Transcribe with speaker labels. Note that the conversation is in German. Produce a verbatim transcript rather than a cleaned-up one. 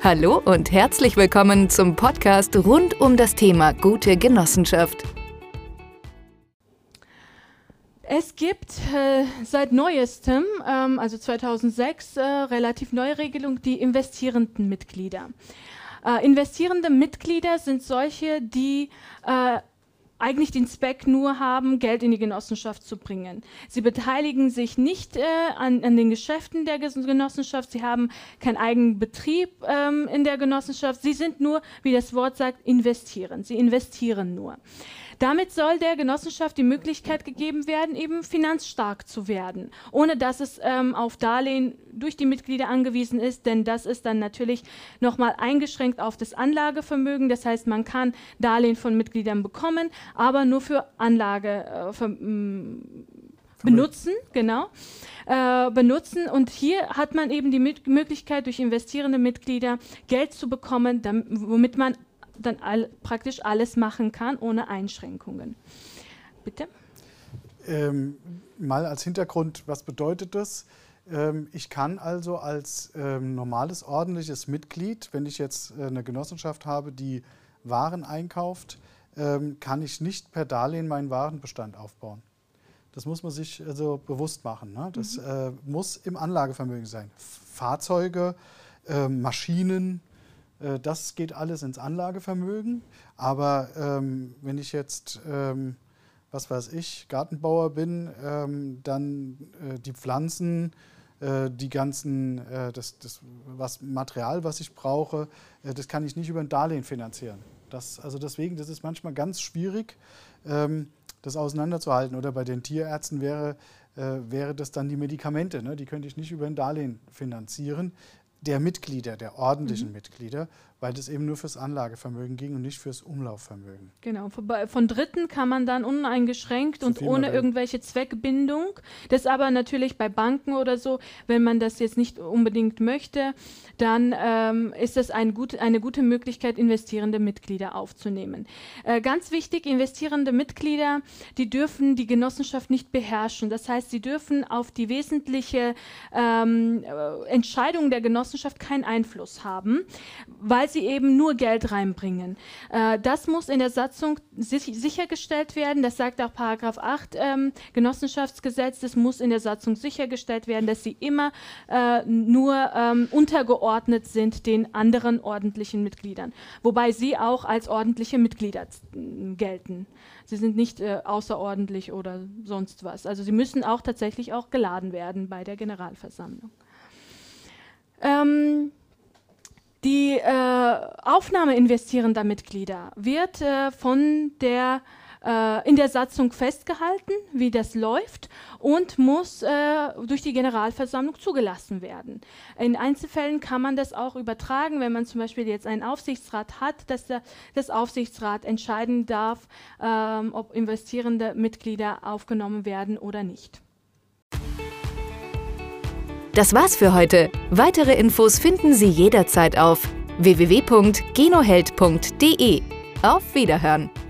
Speaker 1: Hallo und herzlich willkommen zum Podcast rund um das Thema gute Genossenschaft.
Speaker 2: Es gibt äh, seit neuestem, ähm, also zweitausendsechs, äh, relativ neue Regelung, die investierenden Mitglieder. Äh, investierende Mitglieder sind solche, die äh, eigentlich den Zweck nur haben, Geld in die Genossenschaft zu bringen. Sie beteiligen sich nicht äh, an, an den Geschäften der Genossenschaft, sie haben keinen eigenen Betrieb ähm, in der Genossenschaft, sie sind nur, wie das Wort sagt, investieren. Sie investieren nur. Damit soll der Genossenschaft die Möglichkeit gegeben werden, eben finanzstark zu werden, ohne dass es ähm, auf Darlehen durch die Mitglieder angewiesen ist, denn das ist dann natürlich nochmal eingeschränkt auf das Anlagevermögen. Das heißt, man kann Darlehen von Mitgliedern bekommen, aber nur für Anlage äh, für, mh, benutzen, genau, äh, benutzen. Und hier hat man eben die Mit- Möglichkeit, durch investierende Mitglieder Geld zu bekommen, damit, womit man dann all, praktisch alles machen kann, ohne Einschränkungen. Bitte?
Speaker 3: Ähm, mal als Hintergrund, was bedeutet das? Ähm, ich kann also als ähm, normales, ordentliches Mitglied, wenn ich jetzt äh, eine Genossenschaft habe, die Waren einkauft, ähm, kann ich nicht per Darlehen meinen Warenbestand aufbauen. Das muss man sich also bewusst machen. Ne? Das mhm. äh, muss im Anlagevermögen sein. Fahrzeuge, äh, Maschinen, das geht alles ins Anlagevermögen, aber ähm, wenn ich jetzt, ähm, was weiß ich, Gartenbauer bin, ähm, dann äh, die Pflanzen, äh, die ganzen, äh, das, das was, Material, was ich brauche, äh, das kann ich nicht über ein Darlehen finanzieren. Das, also deswegen, das ist manchmal ganz schwierig, ähm, das auseinanderzuhalten. Oder bei den Tierärzten wäre, äh, wäre das dann die Medikamente, ne? Die könnte ich nicht über ein Darlehen finanzieren. Der Mitglieder, der ordentlichen mhm. Mitglieder, weil das eben nur fürs Anlagevermögen ging und nicht fürs Umlaufvermögen.
Speaker 2: Genau, von Dritten kann man dann uneingeschränkt so und ohne irgendwelche Zweckbindung. Das aber natürlich bei Banken oder so, wenn man das jetzt nicht unbedingt möchte, dann ähm, ist das ein gut, eine gute Möglichkeit, investierende Mitglieder aufzunehmen. Äh, ganz wichtig, investierende Mitglieder, die dürfen die Genossenschaft nicht beherrschen. Das heißt, sie dürfen auf die wesentliche ähm, Entscheidung der Genossenschaft keinen Einfluss haben, weil sie eben nur Geld reinbringen. Äh, das muss in der Satzung sich, sichergestellt werden. Das sagt auch Paragraph acht ähm, Genossenschaftsgesetz. Das muss in der Satzung sichergestellt werden, dass sie immer äh, nur ähm, untergeordnet sind den anderen ordentlichen Mitgliedern. Wobei sie auch als ordentliche Mitglieder gelten. Sie sind nicht äh, außerordentlich oder sonst was. Also sie müssen auch tatsächlich auch geladen werden bei der Generalversammlung. Ähm, Die äh, Aufnahme investierender Mitglieder wird äh, von der, äh, in der Satzung festgehalten, wie das läuft, und muss äh, durch die Generalversammlung zugelassen werden. In Einzelfällen kann man das auch übertragen, wenn man zum Beispiel jetzt einen Aufsichtsrat hat, dass der, das Aufsichtsrat entscheiden darf, ähm, ob investierende Mitglieder aufgenommen werden oder nicht.
Speaker 1: Das war's für heute. Weitere Infos finden Sie jederzeit auf w w w punkt genoheld punkt de. Auf Wiederhören!